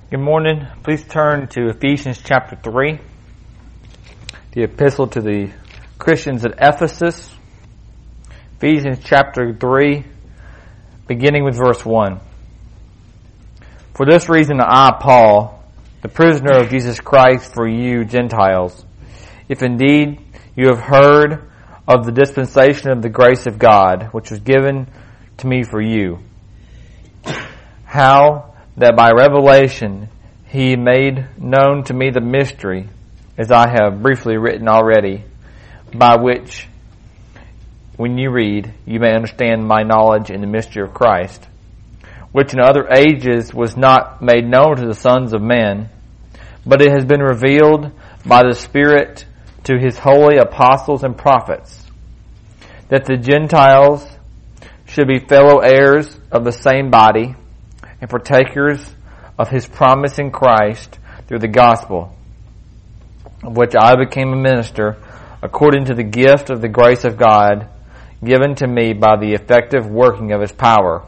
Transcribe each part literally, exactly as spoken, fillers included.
Good morning. Please turn to Ephesians chapter three, the epistle to the Christians at Ephesus. Ephesians chapter three, beginning with verse one. For this reason I, Paul, the prisoner of Jesus Christ for you Gentiles, if indeed you have heard of the dispensation of the grace of God, which was given to me for you, how that by revelation he made known to me the mystery, as I have briefly written already, by which, when you read, you may understand my knowledge in the mystery of Christ, which in other ages was not made known to the sons of men, but it has been revealed by the Spirit to his holy apostles and prophets, that the Gentiles should be fellow heirs of the same body, and partakers of his promise in Christ through the gospel, of which I became a minister according to the gift of the grace of God given to me by the effective working of his power.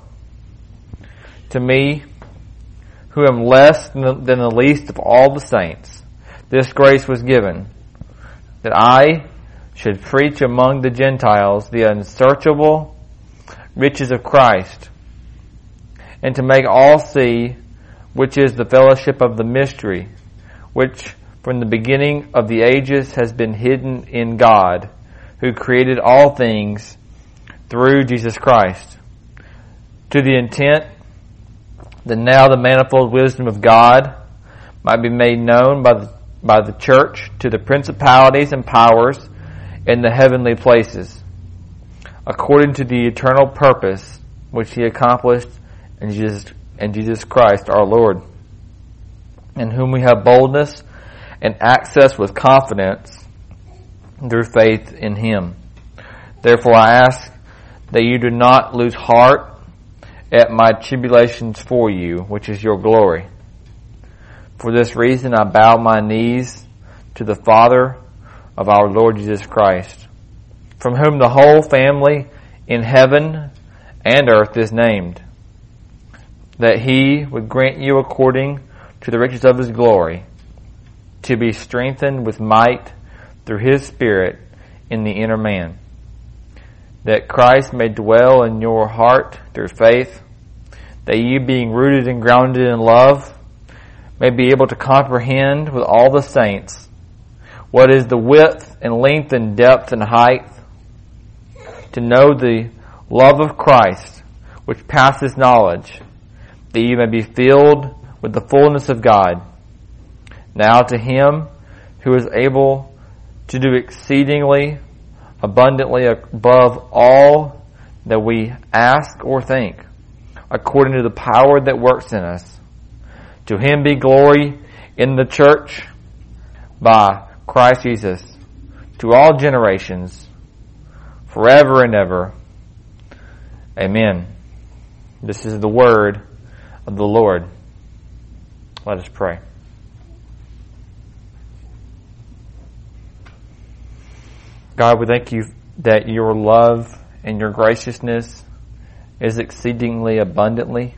To me, who am less than the least of all the saints, this grace was given, that I should preach among the Gentiles the unsearchable riches of Christ, and to make all see which is the fellowship of the mystery, which from the beginning of the ages has been hidden in God, who created all things through Jesus Christ, to the intent that now the manifold wisdom of God might be made known by the, by the church to the principalities and powers in the heavenly places, according to the eternal purpose which he accomplished in Jesus, in Jesus Christ our Lord, in whom we have boldness and access with confidence through faith in him. Therefore I ask that you do not lose heart at my tribulations for you, which is your glory. For this reason I bow my knees to the Father of our Lord Jesus Christ, from whom the whole family in heaven and earth is named, that he would grant you according to the riches of his glory, to be strengthened with might through his Spirit in the inner man, that Christ may dwell in your heart through faith, that you, being rooted and grounded in love, may be able to comprehend with all the saints what is the width and length and depth and height, to know the love of Christ, which passes knowledge, that you may be filled with the fullness of God. Now to him who is able to do exceedingly abundantly above all that we ask or think, according to the power that works in us, to him be glory in the church by Christ Jesus to all generations, forever and ever. Amen. This is the word of the Lord. Let us pray. God, we thank you that your love and your graciousness is exceedingly abundantly,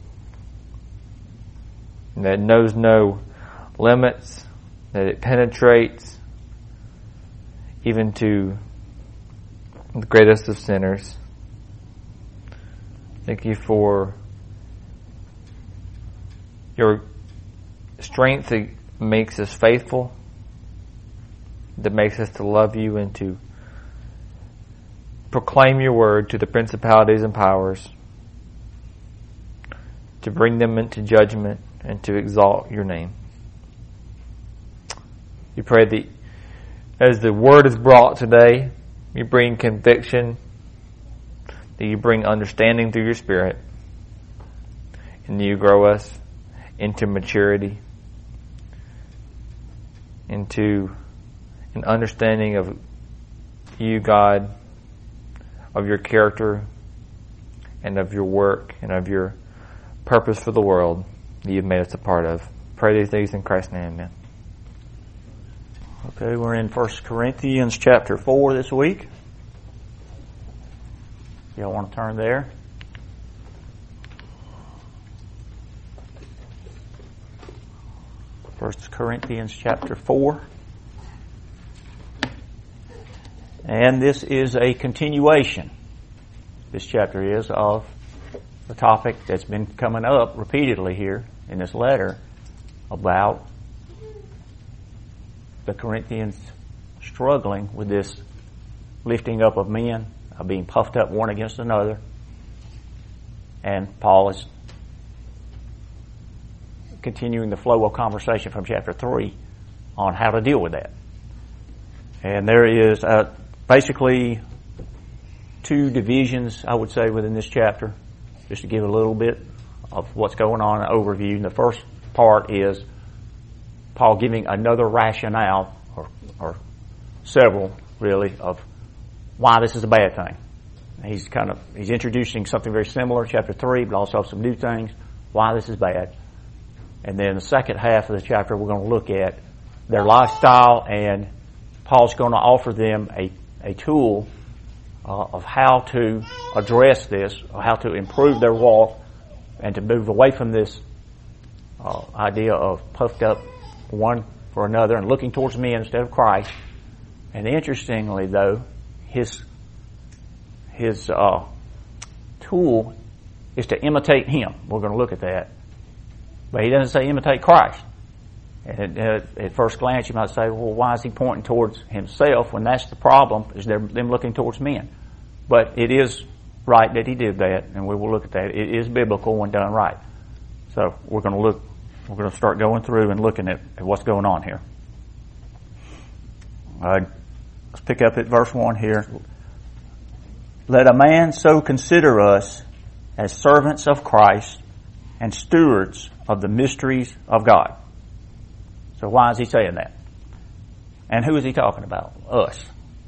that it knows no limits, that it penetrates even to the greatest of sinners. Thank you for your strength that makes us faithful, that makes us to love you and to proclaim your word to the principalities and powers, to bring them into judgment and to exalt your name. We pray that as the word is brought today, you bring conviction, that you bring understanding through your Spirit, and you grow us into maturity, into an understanding of you, God, of your character, and of your work, and of your purpose for the world that you've made us a part of. Pray these things in Christ's name, amen. Okay, we're in First Corinthians chapter four this week. Y'all want to turn there? First Corinthians chapter four. And this is a continuation, this chapter is, of the topic that's been coming up repeatedly here in this letter about the Corinthians struggling with this lifting up of men, of being puffed up one against another. And Paul is continuing the flow of conversation from chapter three on how to deal with that. And there is uh, basically two divisions, I would say, within this chapter, just to give a little bit of what's going on, an overview. And the first part is Paul giving another rationale, or, or several really, of why this is a bad thing. He's kind of, he's introducing something very similar in chapter three, but also some new things, why this is bad. And then the second half of the chapter, we're going to look at their lifestyle, and Paul's going to offer them a, a tool uh, of how to address this, or how to improve their walk, and to move away from this uh, idea of puffed up one for another and looking towards men instead of Christ. And interestingly, though, his his uh, tool is to imitate him. We're going to look at that. But he doesn't say imitate Christ. And at, at first glance, you might say, well, why is he pointing towards himself when that's the problem, is they're, them looking towards men? But it is right that he did that, and we will look at that. It is biblical when done right. So we're going to look, we're going to start going through and looking at, at what's going on here. Uh, let's pick up at verse one here. Let a man so consider us as servants of Christ and stewards of the mysteries of God. So why is he saying that? And who is he talking about? Us.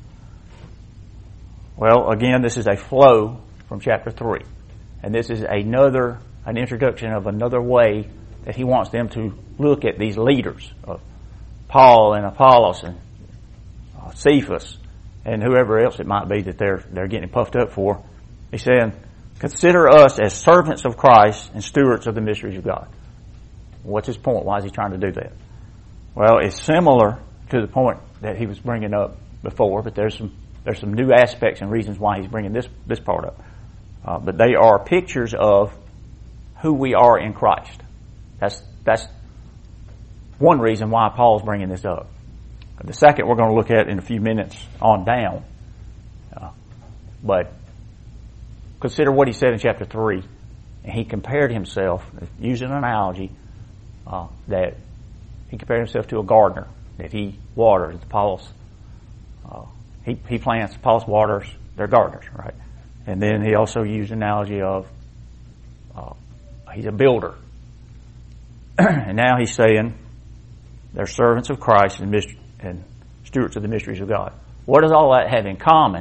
Well, again, this is a flow from chapter three. And this is another, an introduction of another way that he wants them to look at these leaders of Paul and Apollos and uh, Cephas and whoever else it might be that they're, they're getting puffed up for. He's saying, consider us as servants of Christ and stewards of the mysteries of God. What's his point? Why is he trying to do that? Well, it's similar to the point that he was bringing up before, but there's some there's some new aspects and reasons why he's bringing this this part up. Uh, but they are pictures of who we are in Christ. That's that's one reason why Paul's bringing this up. The second we're going to look at in a few minutes on down. Uh, but consider what he said in chapter three. And he compared himself, using an analogy, uh, that he compared himself to a gardener, that he waters. Apollos, uh, he, he plants, Apollos waters, they're gardeners, right? And then he also used an analogy of uh, he's a builder. And now he's saying they're servants of Christ and, mystery, and stewards of the mysteries of God. What does all that have in common?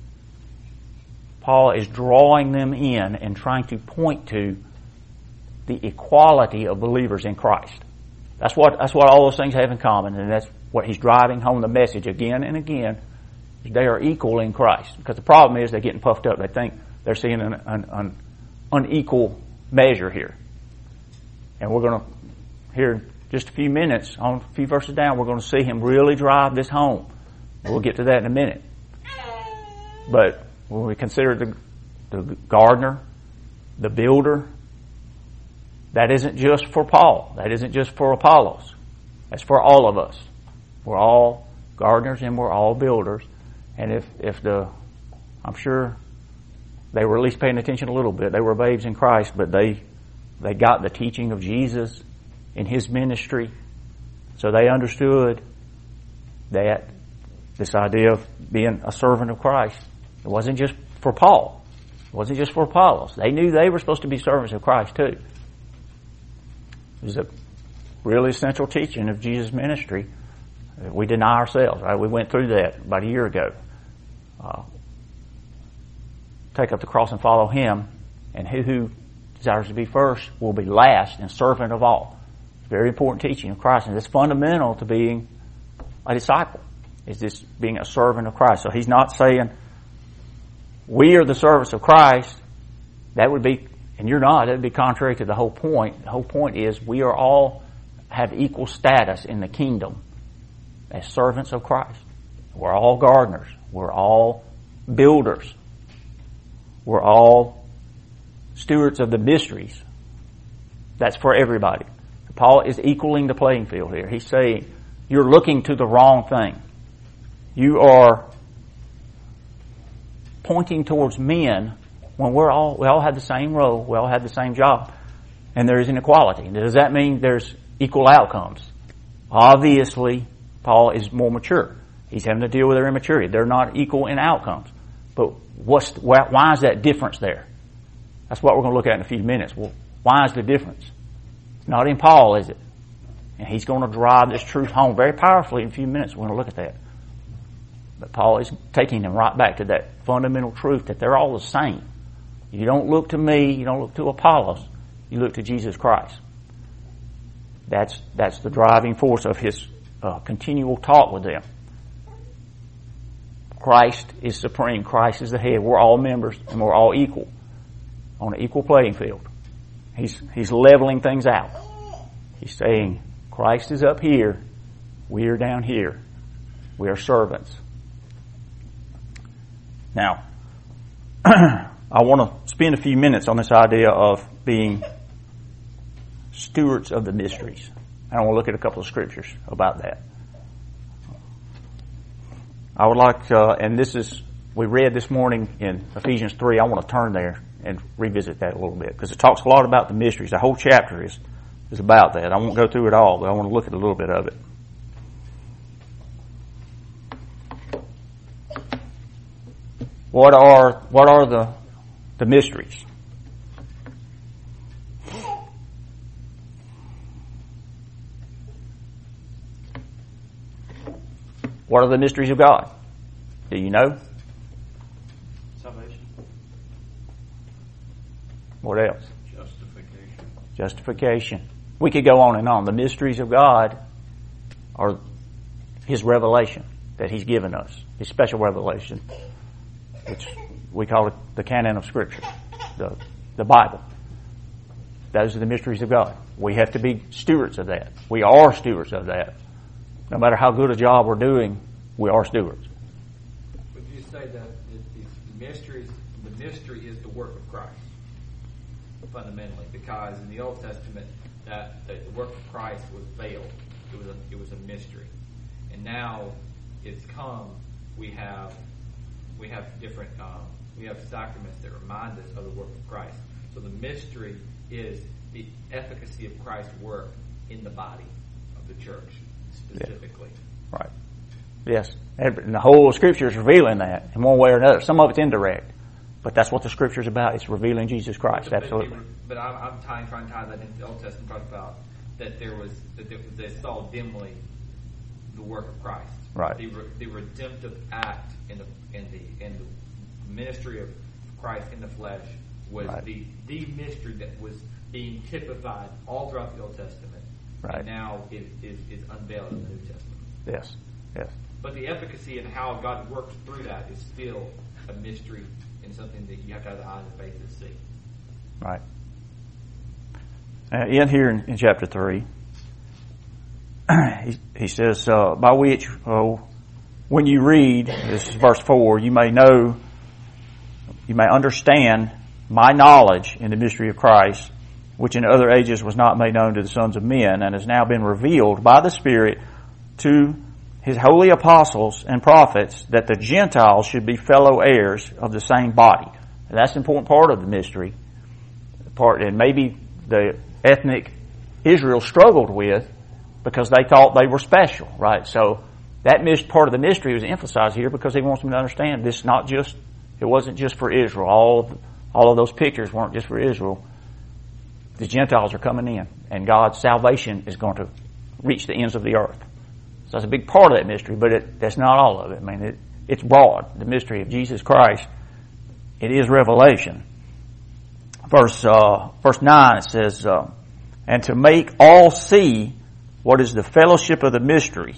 Paul is drawing them in and trying to point to the equality of believers in Christ. That's what that's what all those things have in common, and that's what he's driving home the message again and again. They are equal in Christ. Because the problem is they're getting puffed up. They think they're seeing an, an, an unequal measure here. And we're going to, here in just a few minutes, on a few verses down, we're going to see him really drive this home. We'll get to that in a minute. But when we consider the, the gardener, the builder, that isn't just for Paul. That isn't just for Apollos. That's for all of us. We're all gardeners and we're all builders. And if, if the, I'm sure they were at least paying attention a little bit. They were babes in Christ, but they, they got the teaching of Jesus in his ministry. So they understood that this idea of being a servant of Christ, it wasn't just for Paul. It wasn't just for Apollos. They knew they were supposed to be servants of Christ too. It was a really essential teaching of Jesus' ministry. We deny ourselves, right? We went through that about a year ago. Uh, take up the cross and follow him, and he who desires to be first will be last and servant of all. It's a very important teaching of Christ, and it's fundamental to being a disciple, is this being a servant of Christ. So he's not saying we are the servants of Christ. That would be, and you're not, that would be contrary to the whole point. The whole point is we are all have equal status in the kingdom as servants of Christ. We're all gardeners. We're all builders. We're all stewards of the mysteries. That's for everybody. Paul is equaling the playing field here. He's saying, you're looking to the wrong thing. You are pointing towards men when we're all, we all have the same role, we all have the same job, and there is inequality. Does that mean there's equal outcomes? Obviously, Paul is more mature. He's having to deal with their immaturity. They're not equal in outcomes. But what's, why is that difference there? That's what we're going to look at in a few minutes. Well, why is the difference? It's not in Paul, is it? And he's going to drive this truth home very powerfully in a few minutes. We're going to look at that. But Paul is taking them right back to that fundamental truth that they're all the same. You don't look to me, you don't look to Apollos, you look to Jesus Christ. That's, that's the driving force of his uh, continual talk with them. Christ is supreme. Christ is the head. We're all members and we're all equal on an equal playing field. He's, he's leveling things out. He's saying Christ is up here. We are down here. We are servants. Now, I want to spend a few minutes on this idea of being stewards of the mysteries. And I want to look at a couple of scriptures about that. I would like, uh, and this is, we read this morning in Ephesians three. I want to turn there and revisit that a little bit because it talks a lot about the mysteries. The whole chapter is, is about that. I won't go through it all, but I want to look at a little bit of it. What are, what are the, the mysteries? What are the mysteries of God? Do you know? Salvation. What else? Justification. Justification. We could go on and on. The mysteries of God are His revelation that He's given us. His special revelation, which we call it the canon of Scripture, the, the Bible. Those are the mysteries of God. We have to be stewards of that. We are stewards of that. No matter how good a job we're doing, we are stewards. Would you say that the mysteries, the mystery is the work of Christ, fundamentally? Because in the Old Testament, that, that the work of Christ was veiled. It was a, it was a mystery. And now it's come, we have we have different um, we have sacraments that remind us of the work of Christ. So the mystery is the efficacy of Christ's work in the body of the church. Specifically. Yeah. Right. Yes. And the whole Scripture is revealing that in one way or another. Some of it's indirect, but that's what the Scripture is about. It's revealing Jesus Christ. But, Absolutely. But I'm, I'm tying, trying to tie that into the Old Testament. Talk about that there was that there, they saw dimly the work of Christ. Right. The, the redemptive act in the in the in the ministry of Christ in the flesh was right. the the mystery that was being typified all throughout the Old Testament. Right. And now it is is unveiled in the New Testament. Yes. Yes. But the efficacy and how God works through that is still a mystery and something that you have to have the eyes of faith to see. Right. Uh, in here in, in chapter three, he, he says, uh, by which, oh, when you read, this is verse four, you may know, you may understand my knowledge in the mystery of Christ, which in other ages was not made known to the sons of men, and has now been revealed by the Spirit to His holy apostles and prophets, that the Gentiles should be fellow heirs of the same body. And that's an important part of the mystery. Part, and maybe the ethnic Israel struggled with because they thought they were special, right? So that part of the mystery was emphasized here because He wants them to understand this not just, it wasn't just for Israel. All of, all of those pictures weren't just for Israel. The Gentiles are coming in, and God's salvation is going to reach the ends of the earth. So that's a big part of that mystery, but it, that's not all of it. I mean, it, it's broad. The mystery of Jesus Christ, it is revelation. Verse uh, verse nine, it says, uh, and to make all see what is the fellowship of the mystery,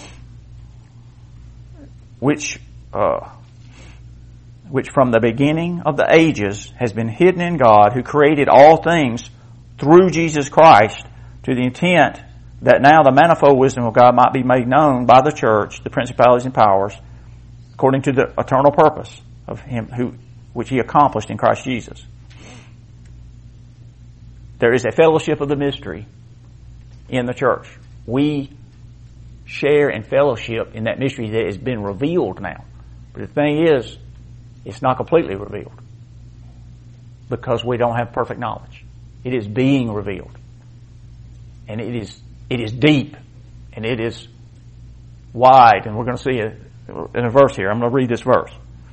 which uh, which from the beginning of the ages has been hidden in God, who created all things through Jesus Christ, to the intent that now the manifold wisdom of God might be made known by the church, the principalities and powers, according to the eternal purpose of Him who which He accomplished in Christ Jesus. There is a fellowship of the mystery in the church. We share in fellowship in that mystery that has been revealed now. But the thing is, it's not completely revealed because we don't have perfect knowledge. It is being revealed. And it is it is deep and it is wide. And we're going to see it in a verse here. I'm going to read this verse.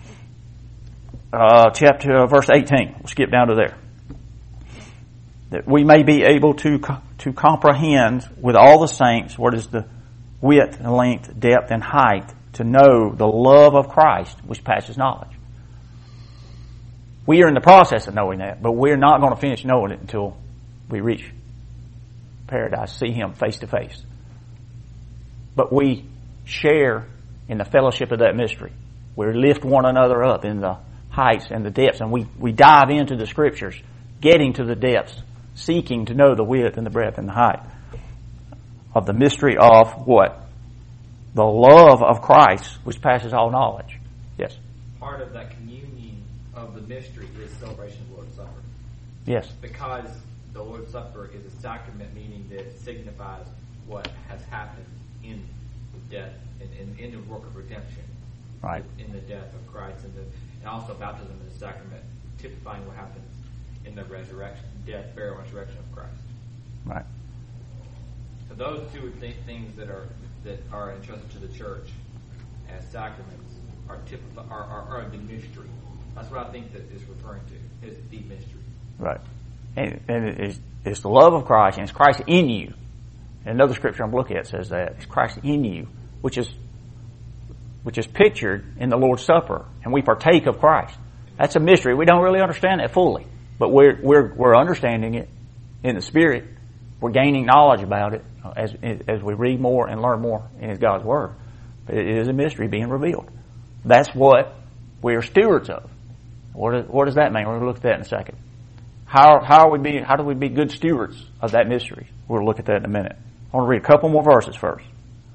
Uh, chapter, uh, verse eighteen. We'll skip down to there. That we may be able to to comprehend with all the saints what is the width and length, depth and height, to know the love of Christ which passes knowledge. We are in the process of knowing that, but we're not going to finish knowing it until we reach paradise, see Him face to face. But we share in the fellowship of that mystery. We lift one another up in the heights and the depths, and we, we dive into the Scriptures, getting to the depths, seeking to know the width and the breadth and the height of the mystery of what? The love of Christ, which passes all knowledge. Yes? Part of that communion of the mystery is celebration of the Lord's Supper. Yes. Because the Lord's Supper is a sacrament, meaning that it signifies what has happened in the death, in, in, in the work of redemption. Right. In the death of Christ, and, the, and also baptism is a sacrament, typifying what happens in the resurrection, death, burial, resurrection of Christ. Right. So those two th- things that are that are entrusted to the church as sacraments are typify, are, are, are the mystery. That's what I think that is referring to, is the mystery. Right. And, and it is, it's the love of Christ, and it's Christ in you. And another scripture I'm looking at says that. It's Christ in you, which is which is pictured in the Lord's Supper, and we partake of Christ. That's a mystery. We don't really understand that fully, but we're we're we're understanding it in the Spirit. We're gaining knowledge about it as as we read more and learn more in God's Word. But it is a mystery being revealed. That's what we are stewards of. What does, what does that mean? We're going to look at that in a second. How how are we be how do we be good stewards of that mystery? We'll look at that in a minute. I want to read a couple more verses first.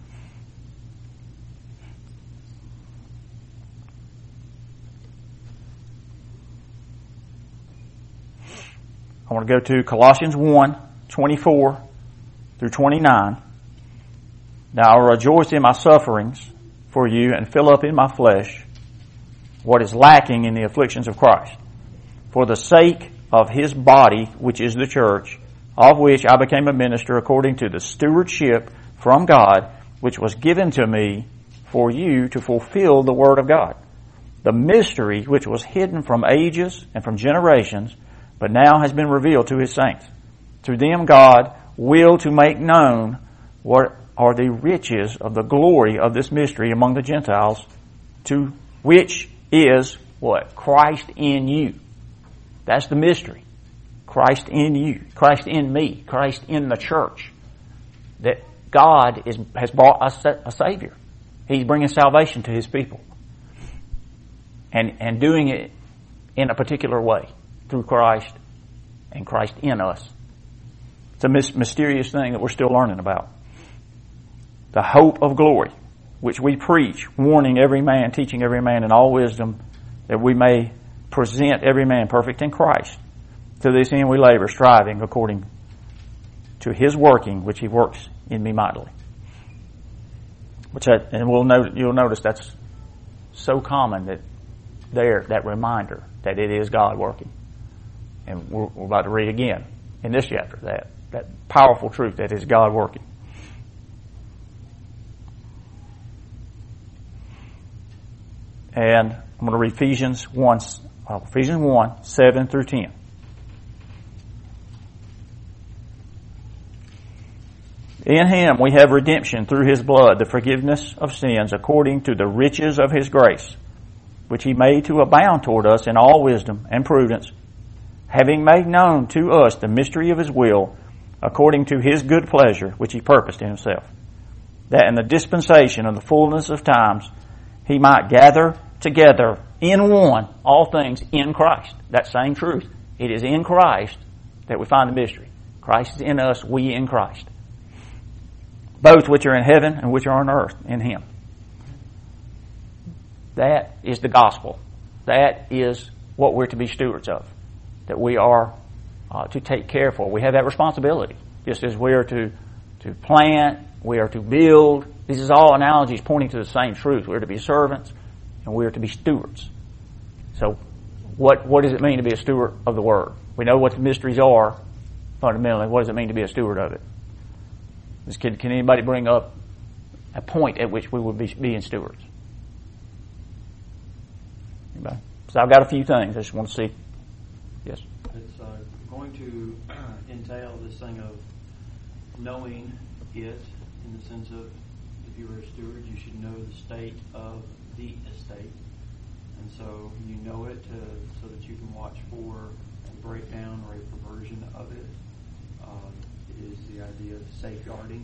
I want to go to Colossians one, twenty-four through twenty-nine. Now I rejoice in my sufferings for you and fill up in my flesh what is lacking in the afflictions of Christ, for the sake of His body, which is the church, of which I became a minister according to the stewardship from God, which was given to me for you to fulfill the word of God, the mystery which was hidden from ages and from generations, but now has been revealed to His saints. Through them God willed to make known what are the riches of the glory of this mystery among the Gentiles, to which is what? Christ in you. That's the mystery. Christ in you. Christ in me. Christ in the church. That God is, has brought us a Savior. He's bringing salvation to His people. And, and doing it in a particular way. Through Christ and Christ in us. It's a mysterious thing that we're still learning about. The hope of glory, which we preach, warning every man, teaching every man in all wisdom, that we may present every man perfect in Christ. To this end we labor, striving according to His working, which He works in me mightily. Which I, and we'll note, you'll notice that's so common that there, that reminder that it is God working. And we're, we're about to read again in this chapter that, that powerful truth that is God working. And I'm going to read Ephesians one, uh, Ephesians one, seven through ten. In Him we have redemption through His blood, the forgiveness of sins according to the riches of His grace, which He made to abound toward us in all wisdom and prudence, having made known to us the mystery of His will, according to His good pleasure, which He purposed in Himself, that in the dispensation of the fullness of times He might gather together in one all things in Christ. That same truth. It is in Christ that we find the mystery. Christ is in us, we in Christ. both which are in heaven and which are on earth in Him. That is the gospel. That is what we're to be stewards of, that we are uh, to take care for. We have that responsibility, just as we are to, to plant, we are to build. This is all analogies pointing to the same truth. We are to be servants and we are to be stewards. So what, what does it mean to be a steward of the Word? We know what the mysteries are fundamentally. What does it mean to be a steward of it? Can, can anybody bring up a point at which we would be being stewards? Anybody? So I've got a few things. I just want to see. Yes? It's uh, going to entail this thing of knowing it, in the sense of, if you were a steward, you should know the state of the estate. And so you know it to, so that you can watch for a breakdown or a perversion of it. Um, it is the idea of safeguarding.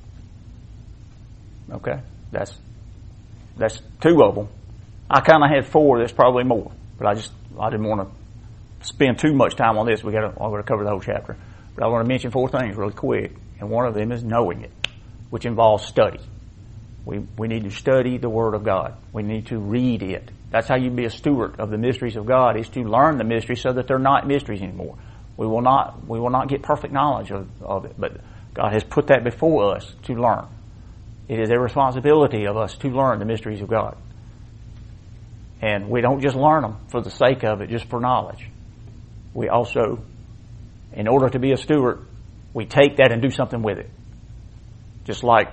Okay. That's that's two of them. I kind of had four. There's probably more, but I just I didn't want to spend too much time on this. We got to I'm going to cover the whole chapter, but I want to mention four things really quick, and one of them is knowing it, which involves study. We we need to study the Word of God. We need to read it. That's how you be a steward of the mysteries of God, is to learn the mysteries so that they're not mysteries anymore. We will not we will not get perfect knowledge of, of it, but God has put that before us to learn. It is a responsibility of us to learn the mysteries of God. And we don't just learn them for the sake of it, just for knowledge. We also, in order to be a steward, we take that and do something with it. Just like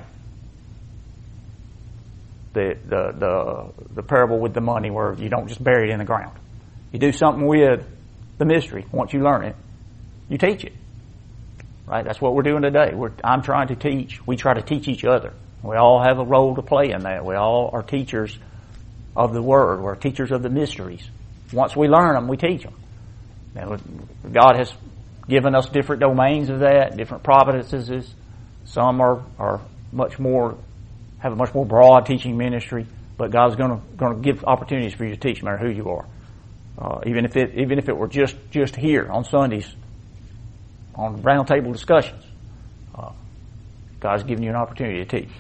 the the the, the parable with the money, where you don't just bury it in the ground. You do something with the mystery. Once you learn it, you teach it. Right? That's what we're doing today. We're, I'm trying to teach. We try to teach each other. We all have a role to play in that. We all are teachers of the Word. We're teachers of the mysteries. Once we learn them, we teach them. Now, God has given us different domains of that, different providences. Some are, are much more, have a much more broad teaching ministry, but God's going to going to give opportunities for you to teach, no matter who you are. Uh, even if it even if it were just just here on Sundays, on round table discussions, uh, God's given you an opportunity to teach.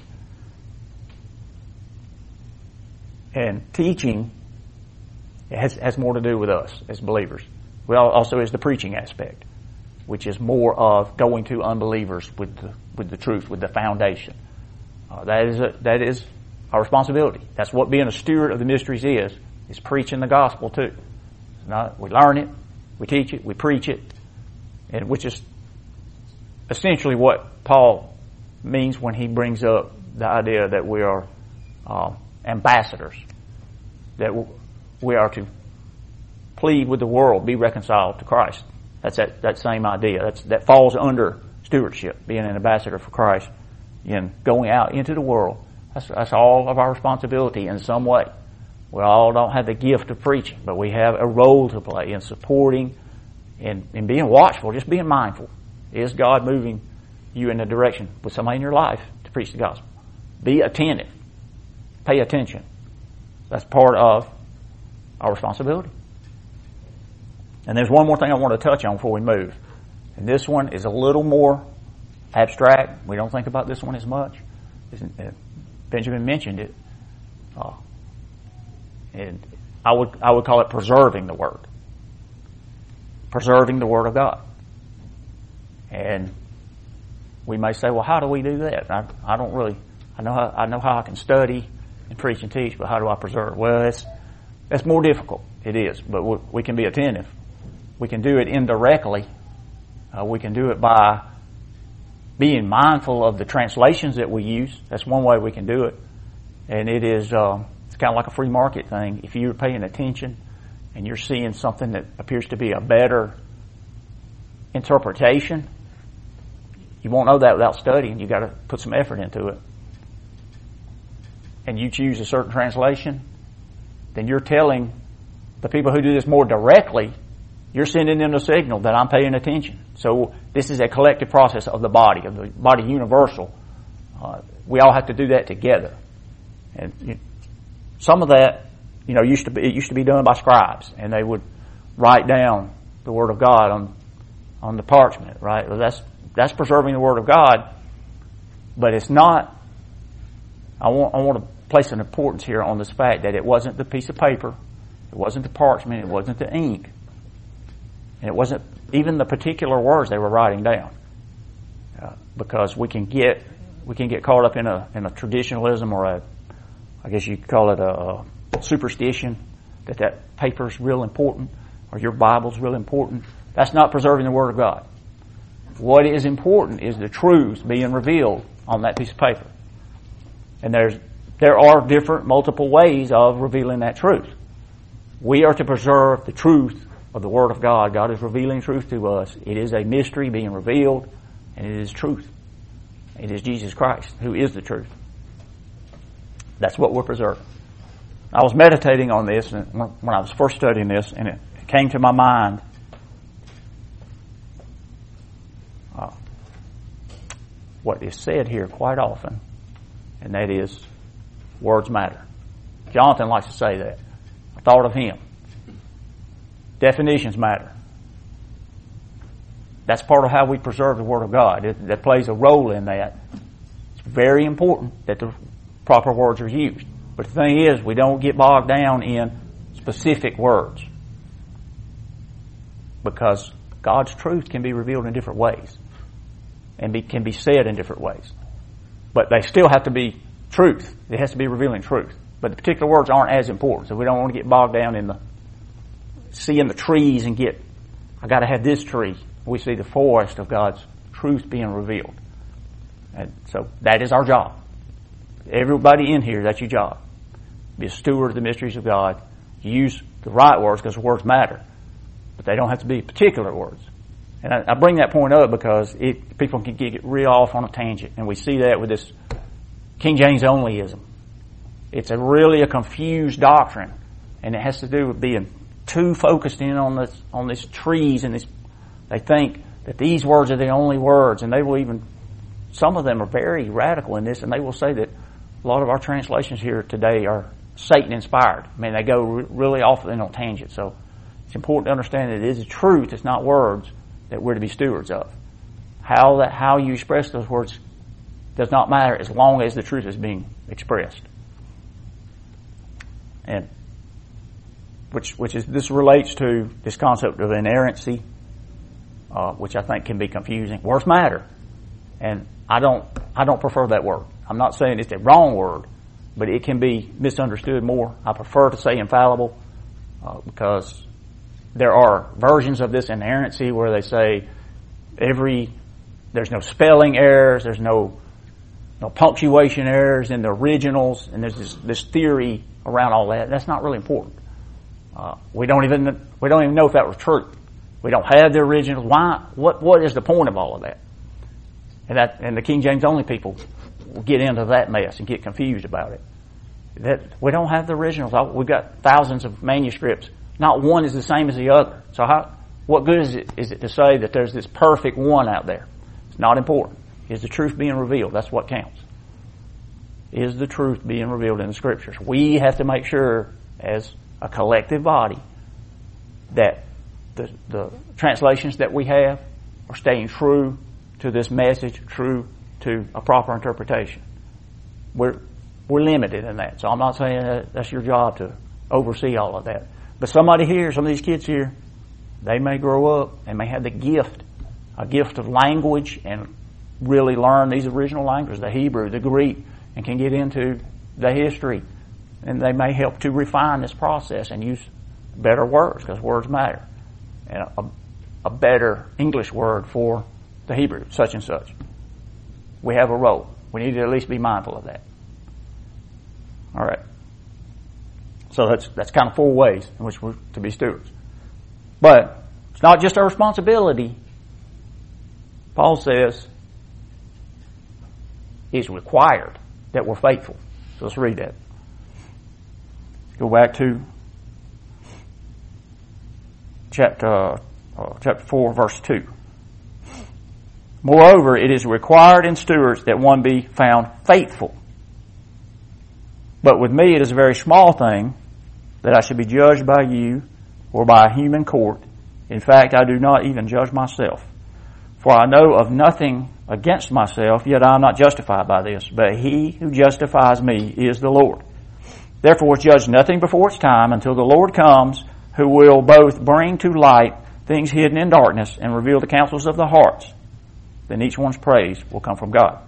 And teaching has, has more to do with us as believers. Well, also is the preaching aspect, which is more of going to unbelievers with the, with the truth, with the foundation. Uh, that is a, that is our responsibility. That's what being a steward of the mysteries is, is preaching the gospel too. Not, we learn it, we teach it, we preach it, and which is essentially what Paul means when he brings up the idea that we are uh, ambassadors, that we are to plead with the world, be reconciled to Christ. That's that, that same idea. That's, that falls under stewardship, being an ambassador for Christ and going out into the world. That's, that's all of our responsibility in some way. We all don't have the gift of preaching, but we have a role to play in supporting and, and being watchful, just being mindful. Is God moving you in a direction with somebody in your life to preach the gospel? Be attentive. Pay attention. That's part of our responsibility. And there's one more thing I want to touch on before we move. And this one is a little more abstract. We don't think about this one as much. Benjamin mentioned it. Uh, and I would I would call it preserving the Word. Preserving the Word of God. And we may say, well, how do we do that? I, I don't really, I know how, I know how I can study and preach and teach, but how do I preserve? Well, it's, it's more difficult. It is, but we, we can be attentive. We can do it indirectly. Uh, we can do it by being mindful of the translations that we use. That's one way we can do it. And it is, uh, it's kind of like a free market thing. If you're paying attention and you're seeing something that appears to be a better interpretation, you won't know that without studying. You've got to put some effort into it. And you choose a certain translation, then you're telling the people who do this more directly, you're sending them a signal that I'm paying attention. So this is a collective process of the body, of the body universal. Uh, we all have to do that together. And you know, some of that, you know, used to be, it used to be done by scribes, and they would write down the Word of God on on the parchment, right? Well, that's that's preserving the Word of God. But it's not, I want, I want to place an importance here on this fact that it wasn't the piece of paper, it wasn't the parchment, it wasn't the ink, and it wasn't even the particular words they were writing down. Uh, because we can get, we can get caught up in a, in a traditionalism or a, I guess you could call it a, a superstition that that paper's real important or your Bible's real important. That's not preserving the Word of God. What is important is the truth being revealed on that piece of paper. And there's, there are different, multiple ways of revealing that truth. We are to preserve the truth of the Word of God. God is revealing truth to us. It is a mystery being revealed, and it is truth. It is Jesus Christ who is the truth. That's what we're preserving. I was meditating on this when I was first studying this, and it came to my mind uh, what is said here quite often, and that is, words matter. Jonathan likes to say that. I thought of him. Definitions matter. That's part of how we preserve the Word of God. It, that plays a role in that. It's very important that the proper words are used. But the thing is, we don't get bogged down in specific words. Because God's truth can be revealed in different ways. And be, can be said in different ways. But they still have to be truth. It has to be revealing truth. But the particular words aren't as important. So we don't want to get bogged down in the seeing the trees and get, I got to have this tree. We see the forest of God's truth being revealed. And so that is our job. Everybody in here, that's your job. Be a steward of the mysteries of God. Use the right words because the words matter. But they don't have to be particular words. And I, I bring that point up because it, people can get, get real off on a tangent. And we see that with this King James onlyism. It's a really a confused doctrine. And it has to do with being too focused in on this, on these trees and this. They think that these words are the only words, and they will even, some of them are very radical in this, and they will say that a lot of our translations here today are Satan-inspired. I mean, they go re- really off in on tangents. So it's important to understand that it is a truth, it's not words, that we're to be stewards of. How that, how you express those words does not matter as long as the truth is being expressed. And which, which is, this relates to this concept of inerrancy, Uh, which I think can be confusing. Words matter, and I don't I don't prefer that word. I'm not saying it's the wrong word, but it can be misunderstood more. I prefer to say infallible uh, because there are versions of this inerrancy where they say every there's no spelling errors, there's no no punctuation errors in the originals, and there's this this theory around all that. That's not really important. Uh, we don't even we don't even know if that was true. We don't have the originals. Why? What? What is the point of all of that? And that, and the King James only people will get into that mess and get confused about it. That we don't have the originals. We've got thousands of manuscripts. Not one is the same as the other. So how? What good is it? Is it to say that there's this perfect one out there? It's not important. Is the truth being revealed? That's what counts. Is the truth being revealed in the Scriptures? We have to make sure, as a collective body, that The, the translations that we have are staying true to this message, true to a proper interpretation. We're we're limited in that, so I'm not saying that that's your job to oversee all of that. But somebody here, some of these kids here, they may grow up and may have the gift, a gift of language, and really learn these original languages, the Hebrew, the Greek, and can get into the history, and they may help to refine this process and use better words because words matter. And a, a better English word for the Hebrew, such and such. We have a role. We need to at least be mindful of that. All right. So that's that's kind of four ways in which we're to be stewards. But it's not just our responsibility. Paul says it's required that we're faithful. So let's read that. Go back to Chapter, uh, chapter four, verse two. Moreover, it is required in stewards that one be found faithful. But with me it is a very small thing that I should be judged by you or by a human court. In fact, I do not even judge myself. For I know of nothing against myself, yet I am not justified by this. But he who justifies me is the Lord. Therefore judge nothing before its time until the Lord comes, who will both bring to light things hidden in darkness and reveal the counsels of the hearts. Then each one's praise will come from God.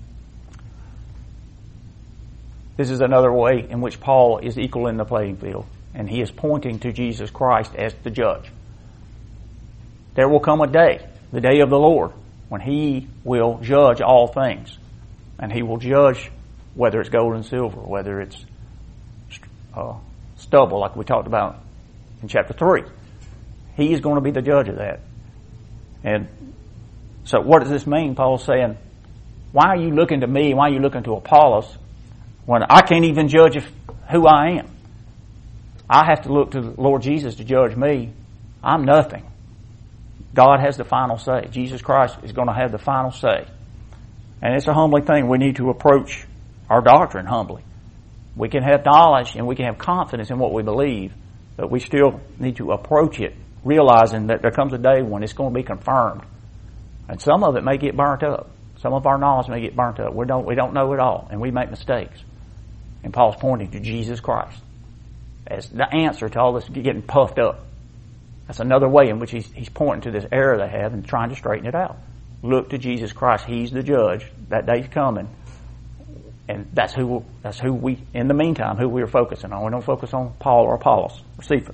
This is another way in which Paul is equal in the playing field, and he is pointing to Jesus Christ as the judge. There will come a day, the day of the Lord, when he will judge all things. And he will judge whether it's gold and silver, whether it's uh, stubble, like we talked about in chapter three. He is going to be the judge of that. And so what does this mean? Paul's saying, why are you looking to me? Why are you looking to Apollos when I can't even judge if, who I am? I have to look to the Lord Jesus to judge me. I'm nothing. God has the final say. Jesus Christ is going to have the final say. And it's a humbling thing. We need to approach our doctrine humbly. We can have knowledge and we can have confidence in what we believe, but we still need to approach it realizing that there comes a day when it's going to be confirmed. And some of it may get burnt up. Some of our knowledge may get burnt up. We don't, we don't know it all, and we make mistakes. And Paul's pointing to Jesus Christ as the answer to all this getting puffed up. That's another way in which he's, he's pointing to this error they have and trying to straighten it out. Look to Jesus Christ. He's the judge. That day's coming. And that's who, that's who we, in the meantime, who we're focusing on. We don't focus on Paul or Apollos or Cephas.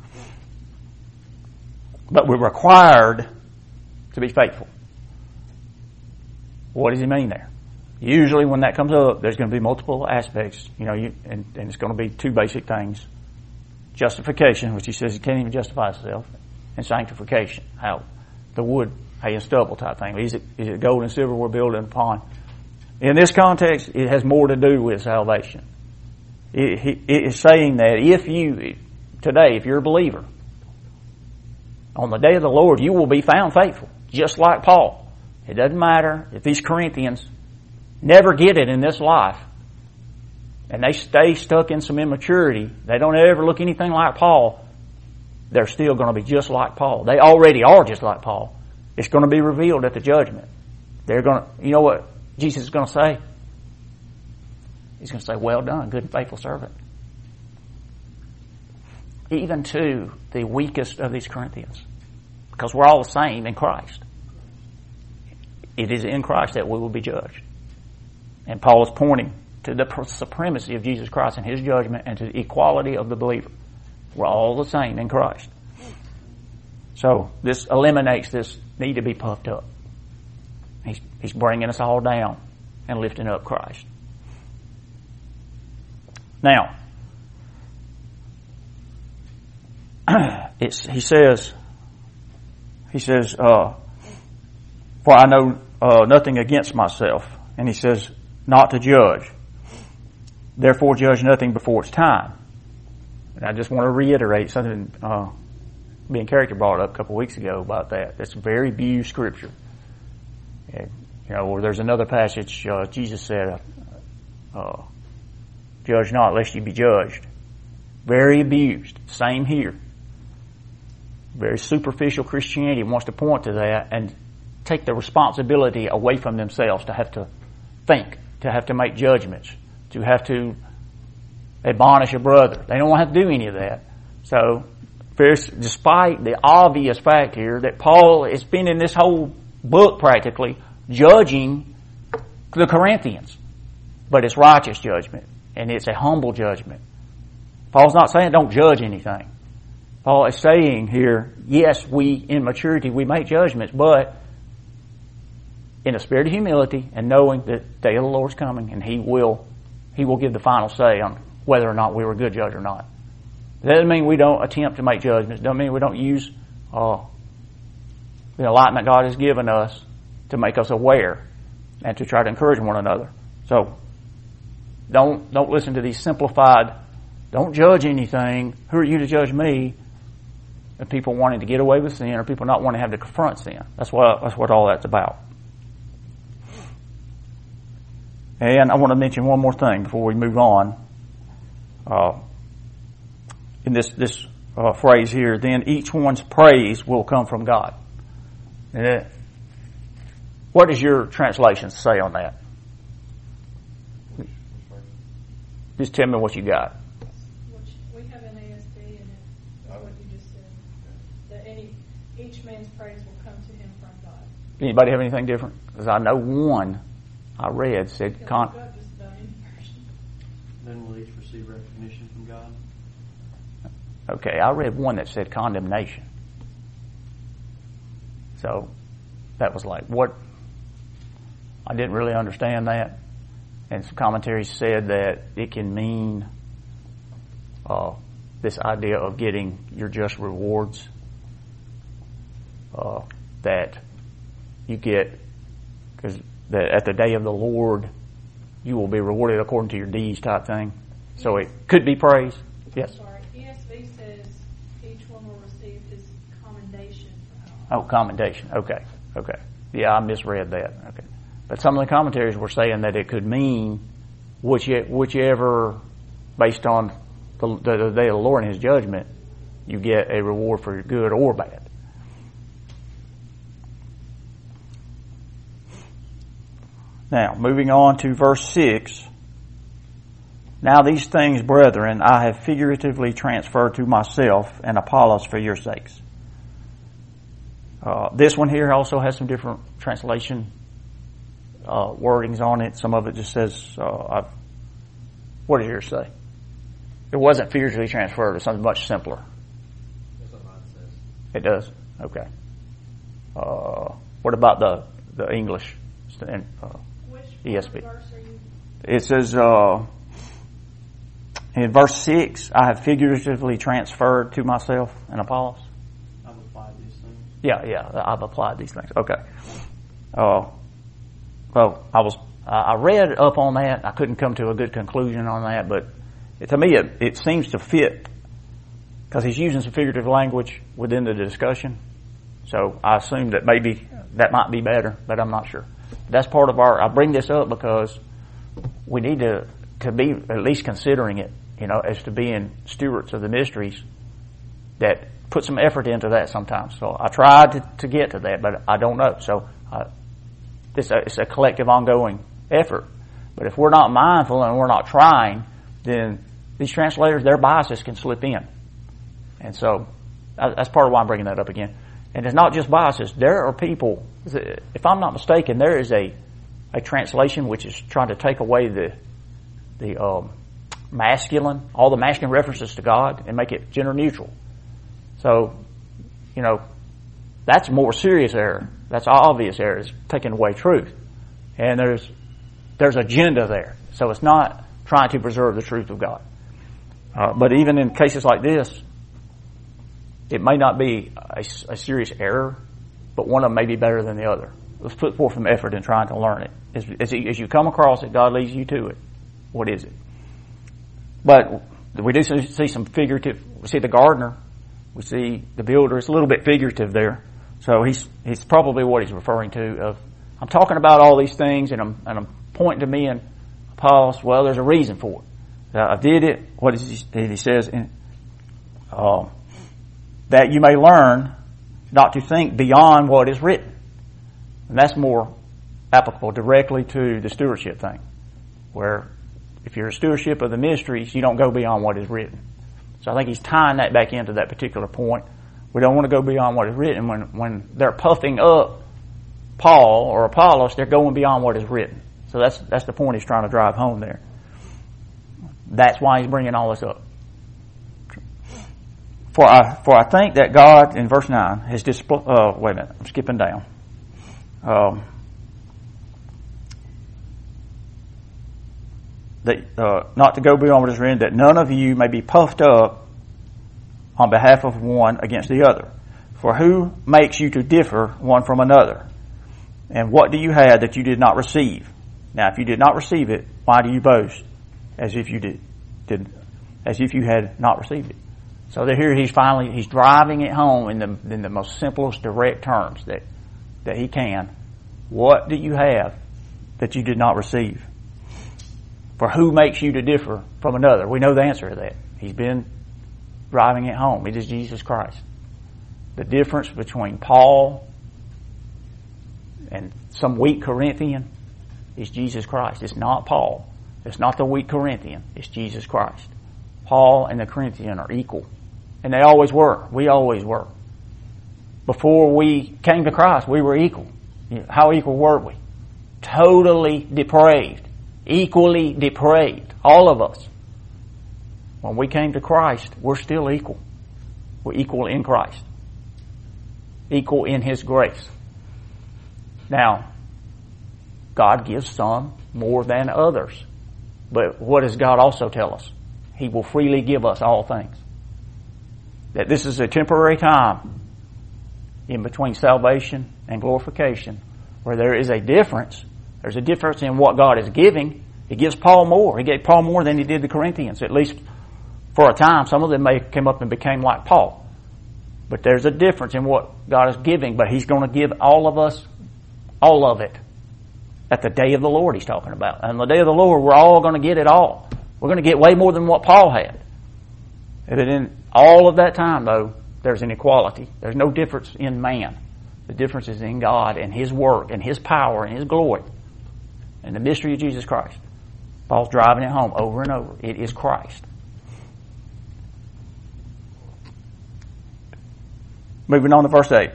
But we're required to be faithful. What does he mean there? Usually when that comes up, there's going to be multiple aspects, you know, you, and, and it's going to be two basic things. Justification, which he says he can't even justify himself, and sanctification, how the wood, hay and stubble type thing. Is it, is it gold and silver we're building upon? In this context, it has more to do with salvation. It, it is saying that if you, today, if you're a believer, on the day of the Lord, you will be found faithful, just like Paul. It doesn't matter if these Corinthians never get it in this life, and they stay stuck in some immaturity. They don't ever look anything like Paul. They're still going to be just like Paul. They already are just like Paul. It's going to be revealed at the judgment. They're going to, you know what Jesus is going to say? He's going to say, well done, good and faithful servant. Even to the weakest of these Corinthians. Because we're all the same in Christ. It is in Christ that we will be judged. And Paul is pointing to the supremacy of Jesus Christ and his judgment and to the equality of the believer. We're all the same in Christ. So this eliminates this need to be puffed up. He's, he's bringing us all down and lifting up Christ. Now, it's, he says, he says, uh, for I know uh, nothing against myself. And he says, not to judge. Therefore judge nothing before it's time. And I just want to reiterate something uh, being character brought up a couple of weeks ago about that. That's very abused scripture. And, you know, or there's another passage, uh, Jesus said, uh, judge not lest you be judged. Very abused. Same here. Very superficial Christianity wants to point to that and take the responsibility away from themselves to have to think, to have to make judgments, to have to admonish a brother. They don't have to do any of that. So, despite the obvious fact here that Paul is spending this whole book practically judging the Corinthians, but it's righteous judgment and it's a humble judgment. Paul's not saying don't judge anything. Paul is saying here, yes, we, in maturity, we make judgments, but in a spirit of humility and knowing that the day of the Lord's coming and He will, He will give the final say on whether or not we were a good judge or not. That doesn't mean we don't attempt to make judgments. It doesn't mean we don't use uh, the enlightenment God has given us to make us aware and to try to encourage one another. So, don't don't listen to these simplified, don't judge anything, who are you to judge me? And people wanting to get away with sin or people not wanting to have to confront sin. That's what that's what all that's about. And I want to mention one more thing before we move on. Uh, in this this uh, phrase here, then each one's praise will come from God. And it, What does your translation say on that? Just tell me what you got. Which we have an A S B, and it's what you just said. That any each man's praise will come to him from God. Anybody have anything different? Because I know one I read said con. Look up just about any version. Then will each receive recognition from God. Okay, I read one that said condemnation. So that was like, what? I didn't really understand that. And some commentaries said that it can mean uh, this idea of getting your just rewards, uh, that you get, because that at the day of the Lord, you will be rewarded according to your deeds type thing. So it could be praise. Yes. Sorry, E S V says each one will receive his commendation from God. Oh, commendation. Okay. Okay. Yeah, I misread that. Okay. But some of the commentaries were saying that it could mean which, whichever, based on the, the, the day of the Lord and His judgment, you get a reward for good or bad. Now, moving on to verse six. Now these things, brethren, I have figuratively transferred to myself and Apollos for your sakes. Uh, this one here also has some different translation uh, wordings on it. Some of it just says, uh, I've, what does yours say? It wasn't figuratively transferred. It's something much simpler. That's what mine says. It does? Okay. Uh, what about the, the English? Uh, Which E S V. verse are you? It says, uh, in verse six, I have figuratively transferred to myself and Apollos. I've applied these things. Yeah, yeah, I've applied these things. Okay. Uh, well, I was, I read up on that. I couldn't come to a good conclusion on that, but it, to me, it, it seems to fit because he's using some figurative language within the discussion. So I assume that maybe that might be better, but I'm not sure. That's part of our, I bring this up because we need to, to be at least considering it, you know, as to being stewards of the mysteries, that put some effort into that sometimes. So I tried to, to get to that, but I don't know. So I, it's, a, it's a collective ongoing effort. But if we're not mindful and we're not trying, then these translators, their biases can slip in. And so that's part of why I'm bringing that up again. And it's not just biases. There are people, if I'm not mistaken, there is a, a translation which is trying to take away the, the, um, masculine, all the masculine references to God and make it gender neutral. So, you know, that's a more serious error. That's obvious error. It's taking away truth. And there's, there's agenda there. So it's not trying to preserve the truth of God. Uh, but even in cases like this, it may not be a, a serious error, but one of them may be better than the other. Let's put forth some effort in trying to learn it. As, as, as you come across it, God leads you to it. What is it? But we do see some figurative. We see the gardener. We see the builder. It's a little bit figurative there. So he's he's probably what he's referring to. Of I'm talking about all these things, and I'm and I'm pointing to me and Apollos. Well, there's a reason for it. Uh, I did it. What is he, he says? In, uh, that you may learn not to think beyond what is written, and that's more applicable directly to the stewardship thing, where if you're a stewardship of the mysteries, you don't go beyond what is written. So I think he's tying that back into that particular point. We don't want to go beyond what is written. When when they're puffing up Paul or Apollos, they're going beyond what is written. So that's that's the point he's trying to drive home there. That's why he's bringing all this up. For I for I think that God, in verse nine, has displayed. Uh, wait a minute, I'm skipping down. Um, That, uh, not to go beyond what is written, that none of you may be puffed up on behalf of one against the other. For who makes you to differ one from another? And what do you have that you did not receive? Now, if you did not receive it, why do you boast as if you did, did as if you had not received it? So that here he's finally he's driving it home in the in the most simplest, direct terms that that he can. What do you have that you did not receive? For who makes you to differ from another? We know the answer to that. He's been driving it home. It is Jesus Christ. The difference between Paul and some weak Corinthian is Jesus Christ. It's not Paul. It's not the weak Corinthian. It's Jesus Christ. Paul and the Corinthian are equal. And they always were. We always were. Before we came to Christ, we were equal. How equal were we? Totally depraved. Equally depraved. All of us. When we came to Christ, we're still equal. We're equal in Christ. Equal in His grace. Now, God gives some more than others. But what does God also tell us? He will freely give us all things. That this is a temporary time in between salvation and glorification where there is a difference. There's a difference in what God is giving. He gives Paul more. He gave Paul more than He did the Corinthians, at least for a time. Some of them may have come up and became like Paul. But there's a difference in what God is giving, but He's going to give all of us all of it at the day of the Lord He's talking about. And the day of the Lord, we're all going to get it all. We're going to get way more than what Paul had. But in all of that time, though, there's an equality. There's no difference in man. The difference is in God and His work and His power and His glory and the mystery of Jesus Christ. Paul's driving it home over and over. It is Christ. Moving on to verse eight.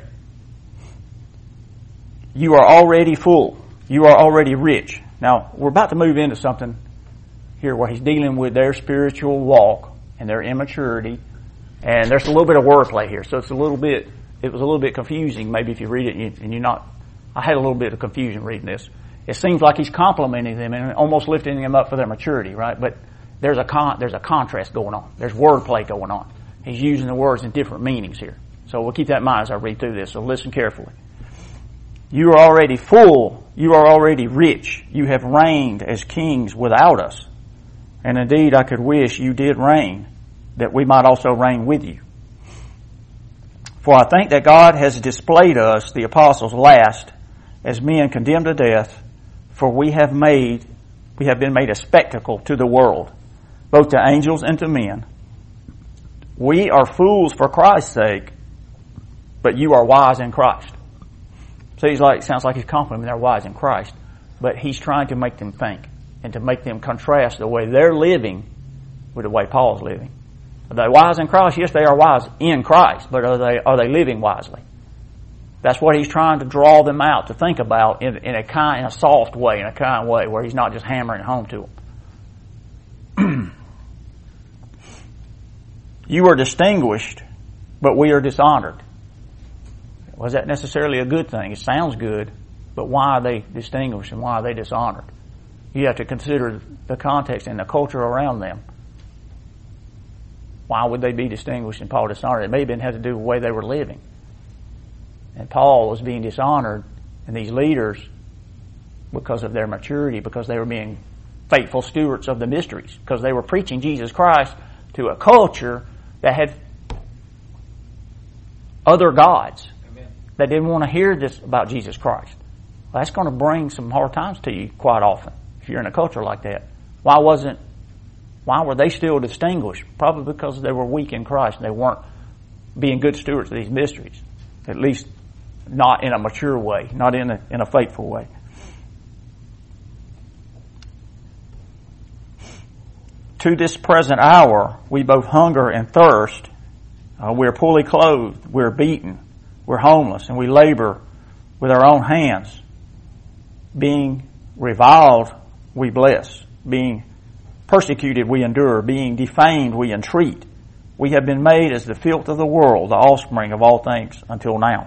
You are already full. You are already rich. Now, we're about to move into something here where he's dealing with their spiritual walk and their immaturity. And there's a little bit of wordplay here. So it's a little bit, it was a little bit confusing maybe if you read it and, you, and you're not, I had a little bit of confusion reading this. It seems like he's complimenting them and almost lifting them up for their maturity, right? But there's a con, there's a contrast going on. There's wordplay going on. He's using the words in different meanings here. So we'll keep that in mind as I read through this. So listen carefully. You are already full. You are already rich. You have reigned as kings without us. And indeed, I could wish you did reign, that we might also reign with you. For I think that God has displayed us, the apostles, last, as men condemned to death, for we have made, we have been made a spectacle to the world, both to angels and to men. We are fools for Christ's sake, but you are wise in Christ. So he's like, sounds like he's complimenting they're wise in Christ, but he's trying to make them think and to make them contrast the way they're living with the way Paul's living. Are they wise in Christ? Yes, they are wise in Christ, but are they are they living wisely? That's what he's trying to draw them out to think about in, in a kind, in a soft way, in a kind way, where he's not just hammering it home to them. You are distinguished, but we are dishonored. Was that necessarily a good thing? It sounds good, but why are they distinguished and why are they dishonored? You have to consider the context and the culture around them. Why would they be distinguished and Paul dishonored? It may have been had to do with the way they were living. And Paul was being dishonored, and these leaders, because of their maturity, because they were being faithful stewards of the mysteries, because they were preaching Jesus Christ to a culture that had other gods. Amen. That didn't want to hear this about Jesus Christ. Well, that's going to bring some hard times to you quite often if you're in a culture like that. Why wasn't, why were they still distinguished? Probably because they were weak in Christ and they weren't being good stewards of these mysteries. At least not in a mature way, not in a, in a faithful way. To this present hour, we both hunger and thirst. Uh, we're poorly clothed. We're beaten. We're homeless. And we labor with our own hands. Being reviled, we bless. Being persecuted, we endure. Being defamed, we entreat. We have been made as the filth of the world, the offspring of all things until now.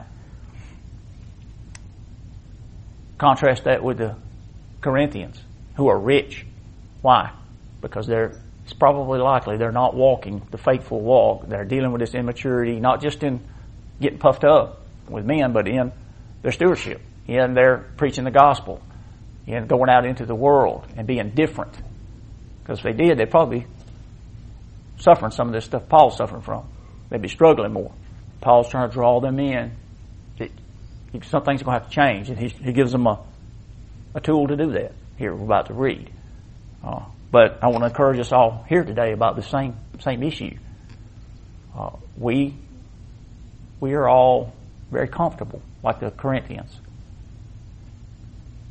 Contrast that with the Corinthians, who are rich. Why? Because they're, it's probably likely they're not walking the faithful walk. They're dealing with this immaturity, not just in getting puffed up with men, but in their stewardship, in their preaching the gospel, in going out into the world and being different. Because if they did, they'd probably be suffering some of this stuff Paul's suffering from. They'd be struggling more. Paul's trying to draw them in. It, some things are going to have to change, and he, he gives them a, a tool to do that. Here we're about to read. Uh, but I want to encourage us all here today about the same same issue. Uh, we we are all very comfortable, like the Corinthians.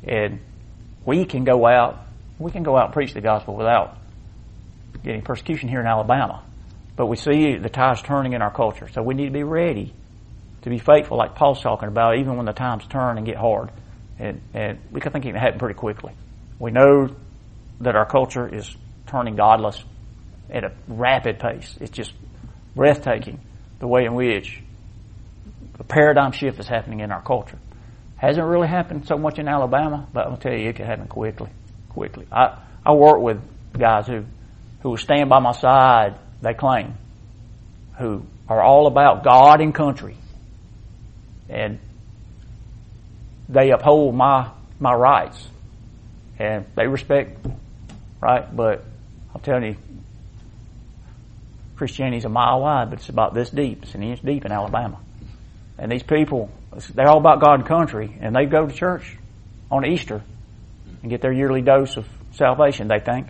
And we can go out, we can go out and preach the gospel without getting persecution here in Alabama. But we see the tides turning in our culture. So we need to be ready to be faithful, like Paul's talking about, even when the times turn and get hard. And, and we can think it can happen pretty quickly. We know that our culture is turning godless at a rapid pace. It's just breathtaking the way in which the paradigm shift is happening in our culture. Hasn't really happened so much in Alabama, but I'll tell you, it can happen quickly, quickly. I, I work with guys who, who will stand by my side, they claim, who are all about God and country. And they uphold my, my rights. And they respect, right? But I'm telling you, Christianity's a mile wide, but it's about this deep. It's an inch deep in Alabama. And these people, they're all about God and country, and they go to church on Easter and get their yearly dose of salvation, they think.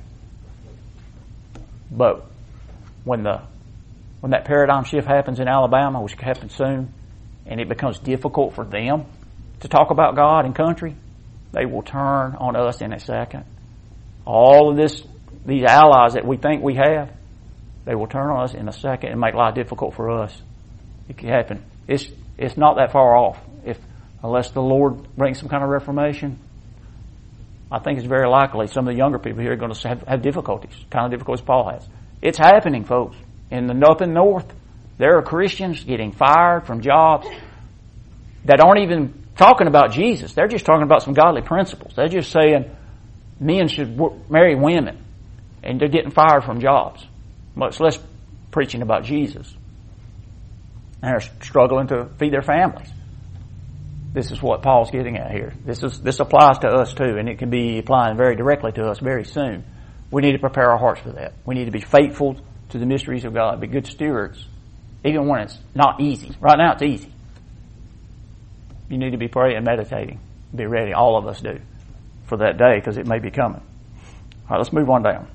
But when the when that paradigm shift happens in Alabama, which could happen soon, and it becomes difficult for them to talk about God and country, they will turn on us in a second. All of this, these allies that we think we have, they will turn on us in a second and make life difficult for us. It can happen. It's it's not that far off. If unless the Lord brings some kind of reformation, I think it's very likely some of the younger people here are going to have, have difficulties, kind of difficulties Paul has. It's happening, folks. In the up and north, there are Christians getting fired from jobs that aren't even talking about Jesus. They're just talking about some godly principles. They're just saying men should marry women, and they're getting fired from jobs, much less preaching about Jesus. And they're struggling to feed their families. This is what Paul's getting at here. This is this applies to us too, and it can be applying very directly to us very soon. We need to prepare our hearts for that. We need to be faithful to the mysteries of God, be good stewards, even when it's not easy. Right now it's easy. You need to be praying and meditating. Be ready, all of us do, for that day, because it may be coming. All right, let's move on down.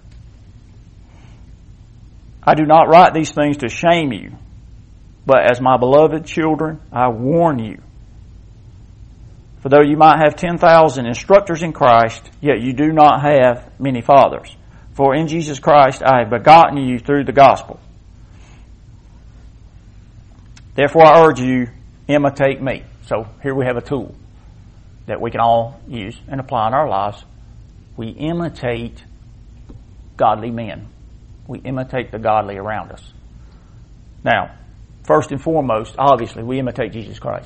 I do not write these things to shame you, but as my beloved children, I warn you. For though you might have ten thousand instructors in Christ, yet you do not have many fathers. For in Jesus Christ I have begotten you through the gospel. Therefore I urge you, imitate me. So here we have a tool that we can all use and apply in our lives. We imitate godly men. We imitate the godly around us. Now, first and foremost, obviously, we imitate Jesus Christ.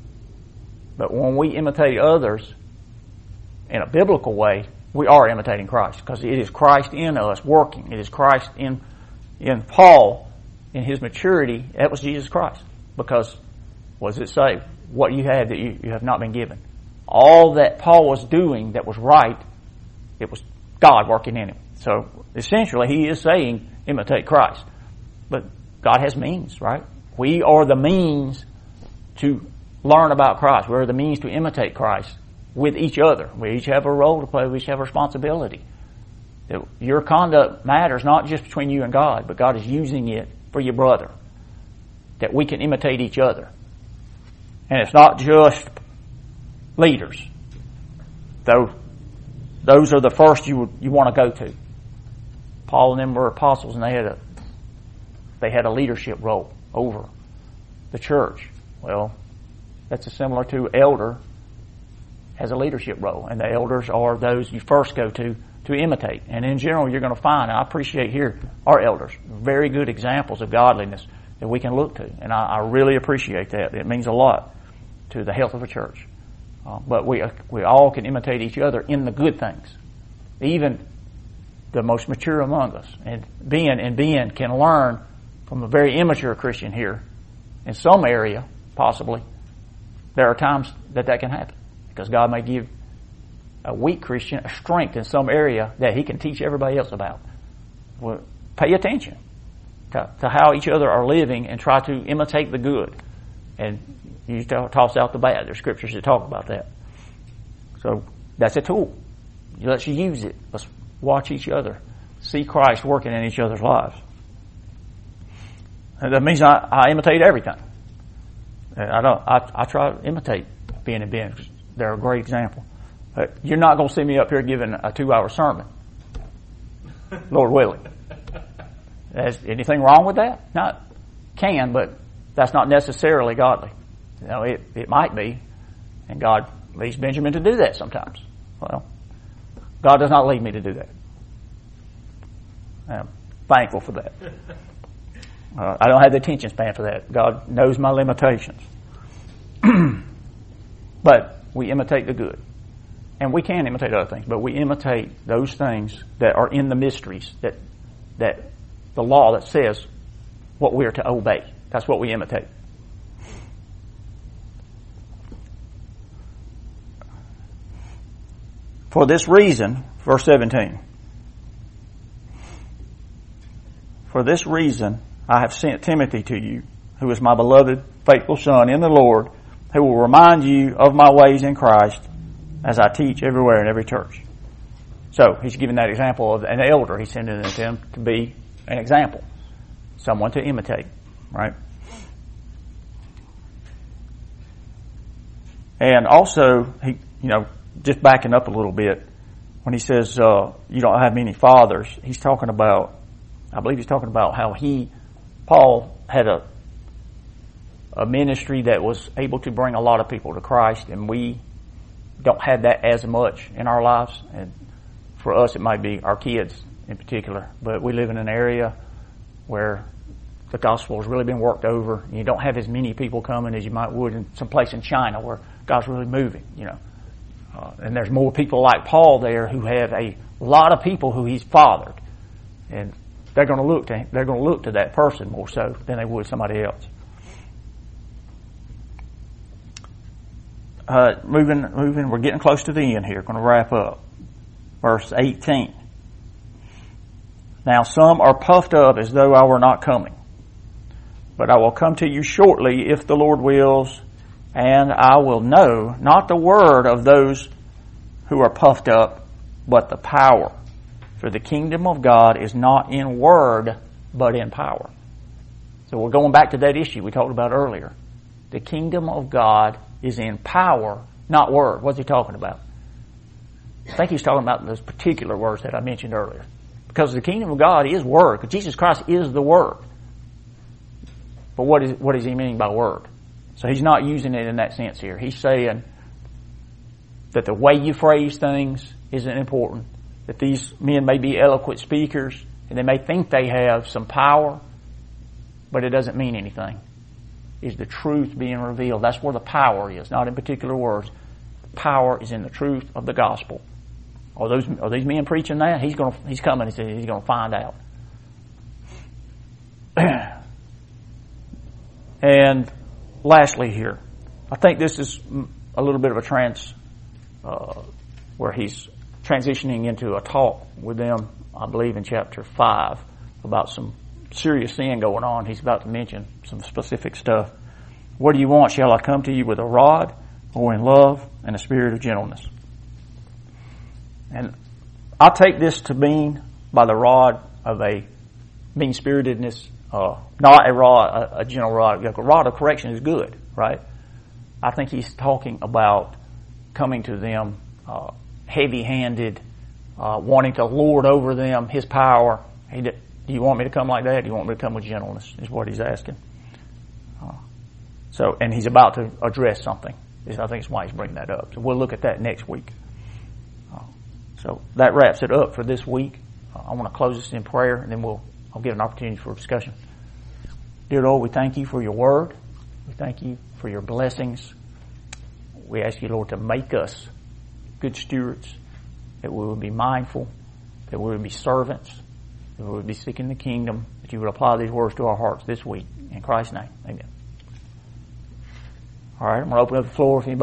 But when we imitate others in a biblical way, we are imitating Christ, because it is Christ in us working. It is Christ in in Paul, in his maturity. That was Jesus Christ. Because, what does it say? What you have that you, you have not been given. All that Paul was doing that was right, it was God working in him. So, essentially, he is saying, imitate Christ. But God has means, right? We are the means to learn about Christ. We're the means to imitate Christ with each other. We each have a role to play. We each have a responsibility. Your conduct matters not just between you and God, but God is using it for your brother. That we can imitate each other. And it's not just leaders. Though those are the first you you want to go to. Paul and them were apostles, and they had a they had a leadership role over the church. Well, that's similar to elder has a leadership role, and the elders are those you first go to to imitate. And in general, you're going to find, and I appreciate here our elders, very good examples of godliness that we can look to, and I, I really appreciate that. It means a lot to the health of a church. Uh, but we uh, we all can imitate each other in the good things, even the most mature among us. And Ben and Ben can learn from a very immature Christian here, in some area, possibly. There are times that that can happen, because God may give a weak Christian a strength in some area that he can teach everybody else about. Well, pay attention to, to how each other are living and try to imitate the good. And you toss out the bad. There's scriptures that talk about that. So that's a tool. Let's use it. Let's watch each other. See Christ working in each other's lives. And that means I, I imitate everything. I don't. I, I try to imitate Ben and Ben. They're a great example. But you're not going to see me up here giving a two-hour sermon, Lord willing. Is anything wrong with that? Not can, but that's not necessarily godly. You know, it, it might be, and God leads Benjamin to do that sometimes. Well, God does not lead me to do that. I'm thankful for that. Uh, I don't have the attention span for that. God knows my limitations. But we imitate the good. And we can imitate other things, but we imitate those things that are in the mysteries, that that the law that says what we are to obey. That's what we imitate. For this reason, verse seventeen, for this reason I have sent Timothy to you, who is my beloved, faithful son in the Lord, who will remind you of my ways in Christ, as I teach everywhere in every church. So he's giving that example of an elder. He's sending them to be an example, someone to imitate, right? And also, he, you know, just backing up a little bit, when he says uh, you don't have many fathers, he's talking about, I believe he's talking about how he, Paul, had a a ministry that was able to bring a lot of people to Christ, and we don't have that as much in our lives. And for us, it might be our kids in particular. But we live in an area where the gospel has really been worked over, and you don't have as many people coming as you might would in some place in China where God's really moving, you know. Uh, and there's more people like Paul there who have a lot of people who he's fathered, and they're going to look to they're going to look to that person more so than they would somebody else. Uh, moving, moving, we're getting close to the end here. Going to wrap up. Verse eighteen. Now some are puffed up as though I were not coming. But I will come to you shortly if the Lord wills, and I will know not the word of those who are puffed up, but the power. For the kingdom of God is not in word, but in power. So we're going back to that issue we talked about earlier. The kingdom of God is in power, not word. What's he talking about? I think he's talking about those particular words that I mentioned earlier. Because the kingdom of God is word. Because Jesus Christ is the word. But what is what does he mean by word? So he's not using it in that sense here. He's saying that the way you phrase things isn't important. That these men may be eloquent speakers and they may think they have some power, but it doesn't mean anything. Is the truth being revealed? That's where the power is, not in particular words. The power is in the truth of the gospel. Are those are these men preaching that? He's going. He's coming. He's going to find out. And lastly, here, I think this is a little bit of a trans, uh, where he's transitioning into a talk with them. I believe in chapter five about some serious sin going on. He's about to mention some specific stuff. What do you want? Shall I come to you with a rod, or in love and a spirit of gentleness? And I take this to mean by the rod of a mean-spiritedness, uh, not a rod, a, a gentle rod. A rod of correction is good, right? I think he's talking about coming to them uh, heavy-handed, uh, wanting to lord over them, his power. He did, do you want me to come like that? Do you want me to come with gentleness? Is what he's asking. Uh, so, and he's about to address something. I think it's why he's bringing that up. So we'll look at that next week. Uh, so that wraps it up for this week. Uh, I want to close this in prayer, and then we'll I'll get an opportunity for discussion. Dear Lord, we thank you for your word. We thank you for your blessings. We ask you, Lord, to make us good stewards, that we would be mindful, that we would be servants, that we would be seeking the kingdom, that you would apply these words to our hearts this week. In Christ's name, amen. All right, I'm going to open up the floor if anybody